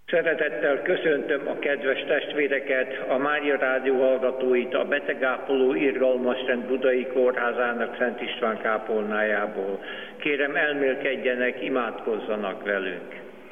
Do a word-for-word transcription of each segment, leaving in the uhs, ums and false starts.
Szeretettel köszöntöm a kedves testvéreket, a Mária Rádió hallgatóit, a Betegápoló Irgalmasrend Budai Kórházának Szent István kápolnájából. Kérem, elmélkedjenek, imádkozzanak velünk.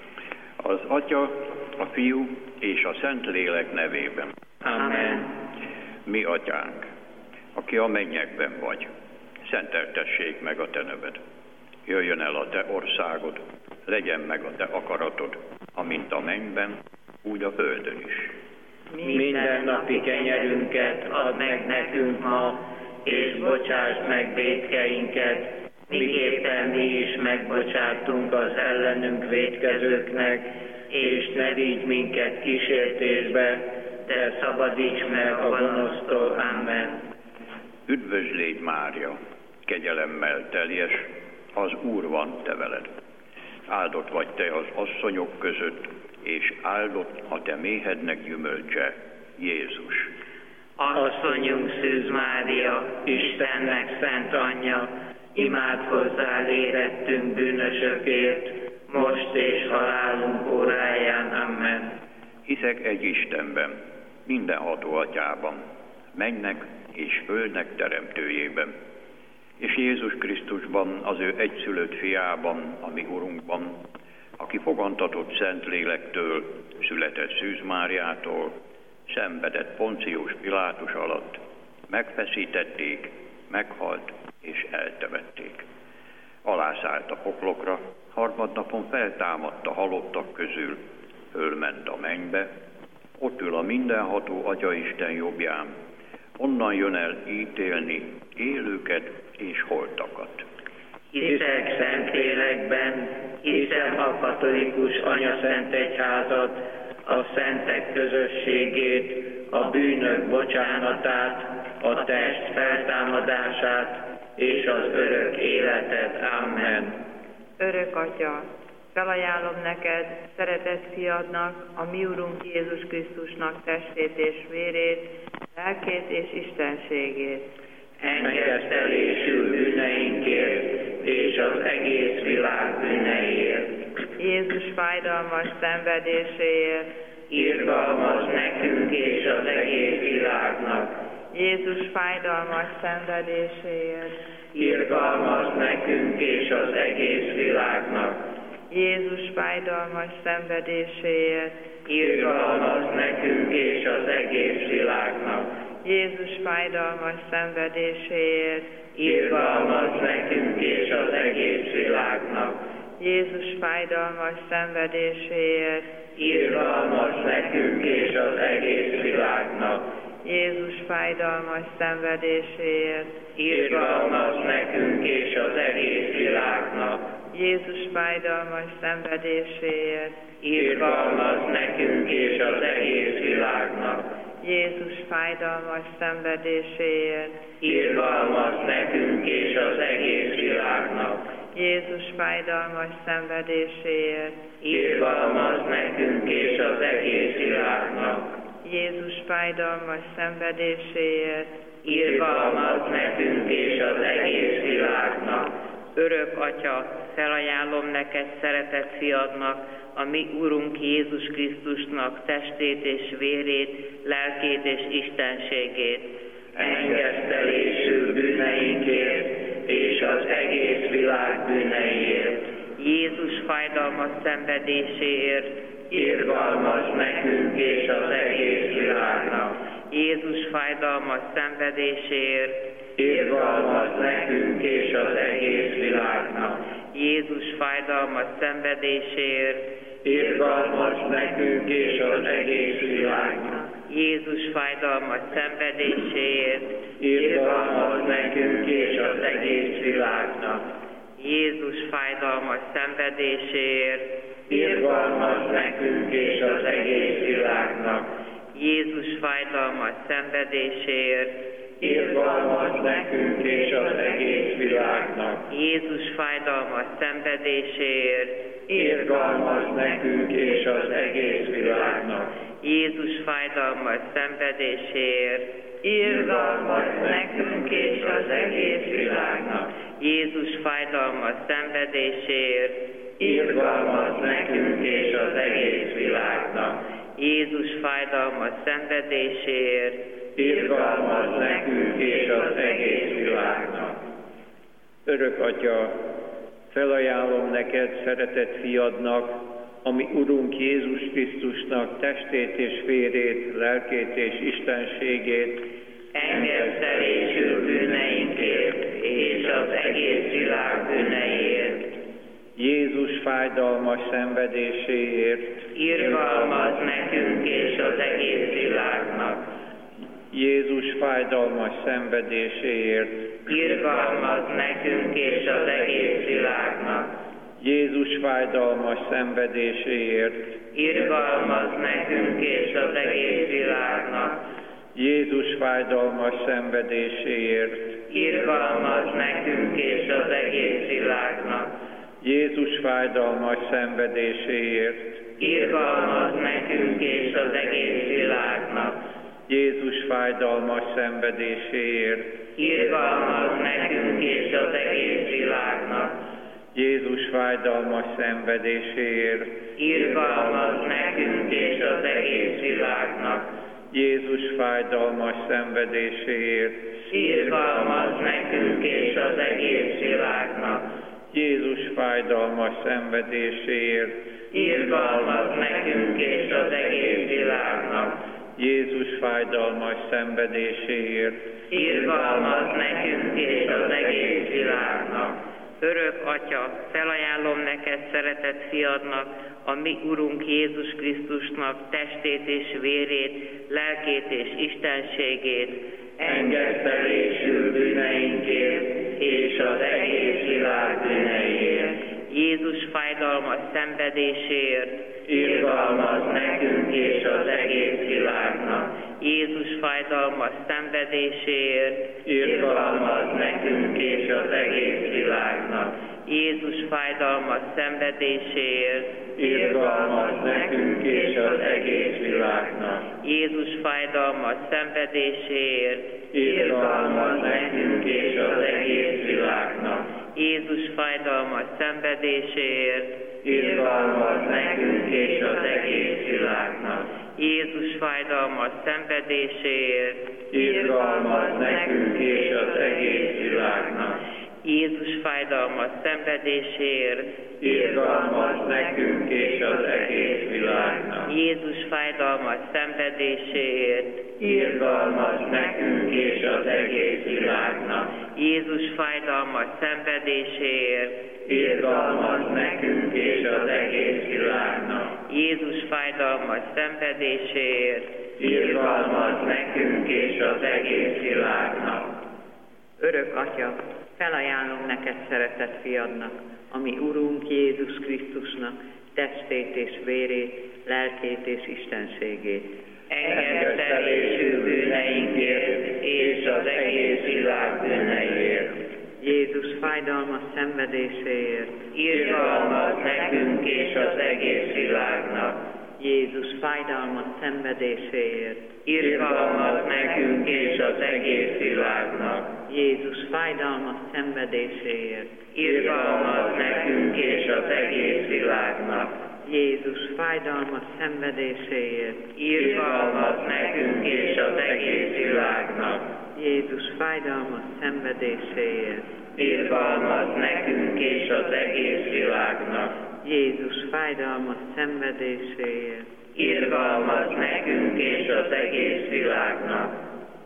Az Atya, a Fiú és a Szentlélek nevében. Amen. Mi Atyánk, aki a mennyekben vagy, szenteltessék meg a Te neved. Jöjjön el a Te országod, legyen meg a Te akaratod, amint a mennyben, úgy a földön is. Minden napi kenyerünket add meg nekünk ma, és bocsásd meg vétkeinket, miképpen mi is megbocsátunk az ellenünk vétkezőknek, és ne vigy minket kísértésbe, de szabadíts meg a gonosztól. Amen. Üdvözl légy, Mária, kegyelemmel teljes, az Úr van te veled. Áldott vagy te az asszonyok között, és áldott a te méhednek gyümölcse, Jézus. Asszonyunk Szűz Mária, Istennek szent anyja, imádkozzál érettünk bűnösökért, most és halálunk óráján. Amen. Hiszek egy Istenben, mindenható Atyában, mennek és földnek teremtőjében, és Jézus Krisztusban, az ő egyszülött fiában, a mi Urunkban, aki fogantatott Szentlélektől, született Szűz Máriától, szenvedett Poncius Pilátus alatt, megfeszítették, meghalt és eltemették. Alászállt a poklokra, harmadnapon feltámadt a halottak közül, fölment a mennybe, ott ül a mindenható Atyaisten jobbján, onnan jön el ítélni élőket és holtakat. Hiszek Szentlélekben, hiszem a katolikus anyaszentegyházat, a szentek közösségét, a bűnök bocsánatát, a test feltámadását és az örök életet. Amen. Örök Atya, felajánlom neked, szeretett fiadnak, a mi Urunk Jézus Krisztusnak testét és vérét, lelkét és istenségét. Engesztelésül bűneinkért és az egész világ bűneiért. Jézus fájdalmas szenvedéséért. Irgalmaz nekünk és az egész világnak. Jézus fájdalmas szenvedéséért. Irgalmaz nekünk és az egész világnak. Jézus fájdalmas szenvedéséért. Irgalmaz nekünk és az egész világnak. Jézus fájdalmas szenvedéséért. Irgalmaz nekünk és az egész világnak. Jézus fájdalmas szenvedéséért. Irgalmaz nekünk és az egész világnak. Jézus fájdalmas szenvedéséért. Irgalmaz nekünk és az egész világnak. Jézus fájdalmas szenvedéséért. Irgalmaz nekünk és az egész világnak. Jézus fájdalmas szenvedéséért. Irgalmaz nekünk és az egész világnak. Jézus fájdalmas szenvedéséért. Irgalmaz nekünk és az egész világnak. Jézus fájdalmas szenvedéséért. Irgalmaz nekünk és az egész világnak. Örök Atya, felajánlom neked szeretett fiadnak, a mi Urunk Jézus Krisztusnak testét és vérét, lelkét és istenségét. Engesztelésül bűneinkért és az egész világ bűneiért. Jézus fájdalmas szenvedéséért. Irgalmaz nekünk és az egész világnak. Jézus fájdalmas szenvedéséért. Irgalmaz nekünk és az egész világnak. Jézus fájdalmas szenvedéséért. Irgalmaz nekünk és az egész világnak. Jézus fájdalmas szenvedéséért. Irgalmaz nekünk és az egész világnak. Jézus fájdalmas szenvedéséért. Irgalmaz nekünk és az egész világnak. Jézus fájdalmas szenvedéséért. Irgalmaz nekünk és az egész világnak. Jézus fájdalmas szenvedéséért. Irgalmaz nekünk és az egész világnak. Jézus fájdalmas szenvedéséért. Irgalmaz nekünk és az egész világnak. Jézus fájdalmas szenvedéséért. Irgalmaz nekünk és az egész világnak. Jézus fájdalmas szenvedéséért, irgalmaz nekünk és az egész világnak. Örök Atya, felajánlom neked szeretett fiadnak, ami Urunk Jézus Krisztusnak testét és vérét, lelkét és istenségét, engesztelésül bűneinkért és az egész világ bűneiért, Jézus fájdalmas szenvedéséért, irgalmaz nekünk és az egész világnak, Jézus fájdalmas szenvedéséért, irgalmaz nekünk és az egész világnak, Jézus fájdalmas szenvedéséért, irgalmaz nekünk és az egész világnak, Jézus fájdalmas szenvedéséért, irgalmaz nekünk és az egész világnak, Jézus fájdalmas szenvedéséért, irgalmaz nekünk és az egész világnak, Jézus fájdalmas szenvedéséért, irgalmaz nekünk és az egész világnak, Jézus fájdalmas szenvedéséért, irgalmaz nekünk és az egész világnak, Jézus fájdalmas szenvedéséért, irgalmaz nekünk és az egész világnak, Jézus fájdalmas szenvedéséért, irgalmaz nekünk és az egész világnak, Jézus fájdalmas szenvedéséért, irgalmaz nekünk és az egész világnak. Örök Atya, felajánlom neked szeretett fiadnak, a mi Urunk Jézus Krisztusnak testét és vérét, lelkét és istenségét, engesztelésül bűneinkért és az egész világ bűneiért, Jézus fájdalmas szenvedéséért, irgalmaz nekünk és az egész világnak, Jézus fájdalmas szenvedéséért, irgalmaz nekünk és az egész világnak, Jézus fájdalmas szenvedéséért, irgalmaz nekünk és az egész világnak, Jézus fájdalmas szenvedéséért, irgalmaz nekünk és az egész világnak, Jézus fájdalmas szenvedéséért, irgalmaz nekünk és az egész világnak, Jézus fájdalmas szenvedéséért, irgalmaz nekünk és az egész világnak, Jézus fájdalmas szenvedéséért, irgalmaz nekünk és az egész világnak, Jézus fájdalmas szenvedéséért, irgalmaz nekünk és az egész világnak, Jézus fájdalmas szenvedéséért, irgalmaz nekünk és az egész világnak, Jézus fájdalmas szenvedéséért, irgalmaz nekünk és az egész világnak. Örök Atya, felajánlom neked szeretett fiadnak, ami Urunk Jézus Krisztusnak testét és vérét, lelkét és istenségét, engesztelésű bűneinkért és az egész világ bűneiért, Jézus fájdalmas szenvedéséért, irgalmaz nekünk és az egész világnak, Jézus fájdalmas szenvedéséért, irgalmaz nekünk és az egész világnak, Jézus fájdalmas szenvedéséért, irgalmaz nekünk és az egész világnak, Jézus fájdalmas szenvedéséért, irgalmaz nekünk és az egész világnak, Jézus fájdalmas szenvedéséért, irgalmaz nekünk és az egész világnak, Jézus fájdalmas szenvedéséért, irgalmaz nekünk és az egész világnak,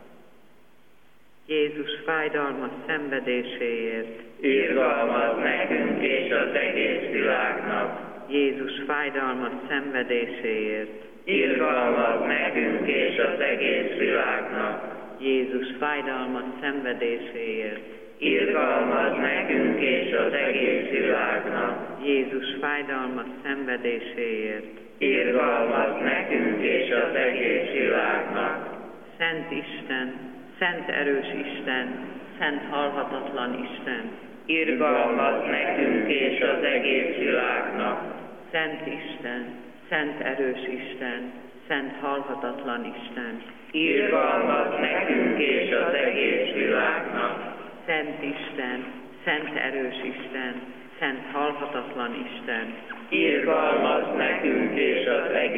Jézus fájdalmas szenvedéséért, irgalmaz nekünk és az egész világnak, Jézus fájdalmas szenvedéséért, irgalmaz nekünk és az egész világnak, Jézus fájdalmas szenvedéséért, irgalmaz nekünk és az egész világnak, Jézus fájdalmas szenvedéséért, irgalmaz nekünk és az egész világnak, Szent Isten, Szent erős Isten, Szent halhatatlan Isten, irgalmaz nekünk és az egész világnak, Szent Isten, Szent erős Isten, Szent halhatatlan Isten, irgalmaz nekünk és az egész világnak, Szent Isten, Szent erős Isten, Szent halhatatlan Isten, irgalmaz nekünk és az egész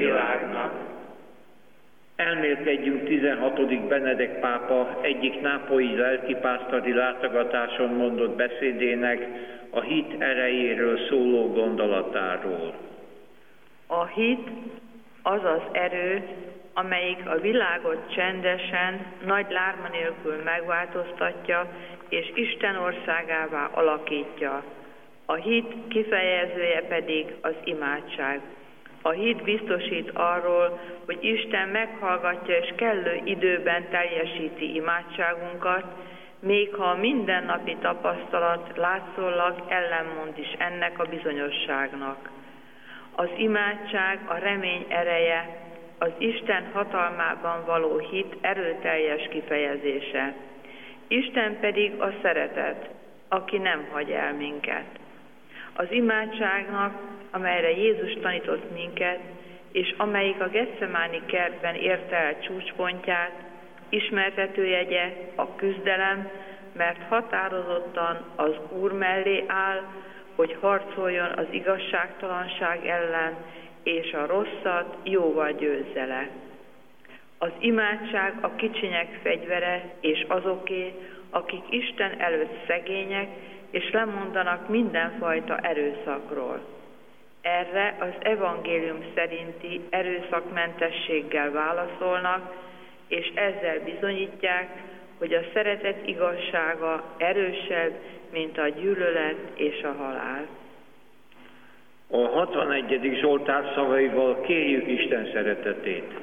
világnak. Elmélkedjünk tizenhatodik Benedek pápa egyik nápolyi lelkipásztori látogatáson mondott beszédének a hit erejéről szóló gondolatáról. A hit az az erő, amelyik a világot csendesen, nagy lárma nélkül megváltoztatja, és Isten országává alakítja. A hit kifejezője pedig az imádság. A hit biztosít arról, hogy Isten meghallgatja és kellő időben teljesíti imádságunkat, még ha a mindennapi tapasztalat látszólag ellenmond is ennek a bizonyosságnak. Az imádság a remény ereje, az Isten hatalmában való hit erőteljes kifejezése. Isten pedig a szeretet, aki nem hagy el minket. Az imádságnak, amelyre Jézus tanított minket, és amelyik a Getsemáni kertben érte el csúcspontját, ismertetőjegye a küzdelem, mert határozottan az Úr mellé áll, hogy harcoljon az igazságtalanság ellen, és a rosszat jóval győzze le. Az imádság a kicsinyek fegyvere, és azoké, akik Isten előtt szegények, és lemondanak mindenfajta erőszakról. Erre az evangélium szerinti erőszakmentességgel válaszolnak, és ezzel bizonyítják, hogy a szeretet igazsága erősebb, mint a gyűlölet és a halál. A hatvanegyedik Zsoltár szavaival kérjük Isten szeretetét.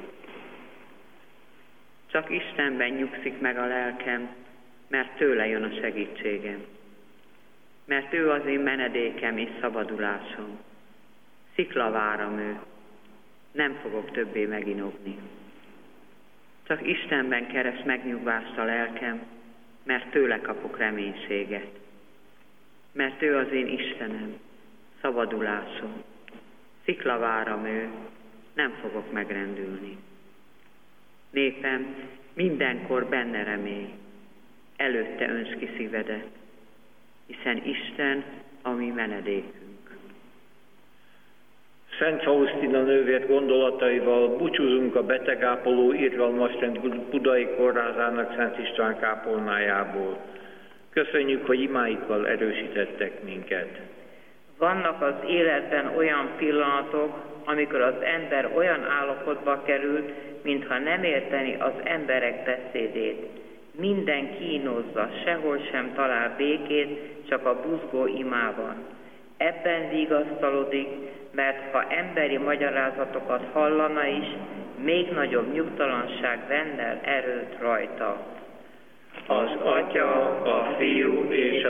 Csak Istenben nyugszik meg a lelkem, mert tőle jön a segítségem. Mert ő az én menedékem és szabadulásom. Sziklaváram ő, nem fogok többé meginogni. Csak Istenben keres megnyugvást a lelkem, mert tőle kapok reménységet. Mert ő az én Istenem, szabadulásom. Sziklaváram ő, nem fogok megrendülni. Népem, mindenkor benne remény, előtte önts ki szívedet, hiszen Isten a mi menedékünk. Szent Faustina nővér gondolataival búcsúzunk a betegápoló irgalmas rend budai kórházának Szent István kápolnájából. Köszönjük, hogy imáikkal erősítettek minket. Vannak az életben olyan pillanatok, amikor az ember olyan állapotba kerül, mintha nem érteni az emberek beszédét. Minden kínozza, sehol sem talál békét, csak a buzgó imában. Ebben vigasztalodik, mert ha emberi magyarázatokat hallana is, még nagyobb nyugtalanság venne el erőt rajta. Az Atya, a Fiú és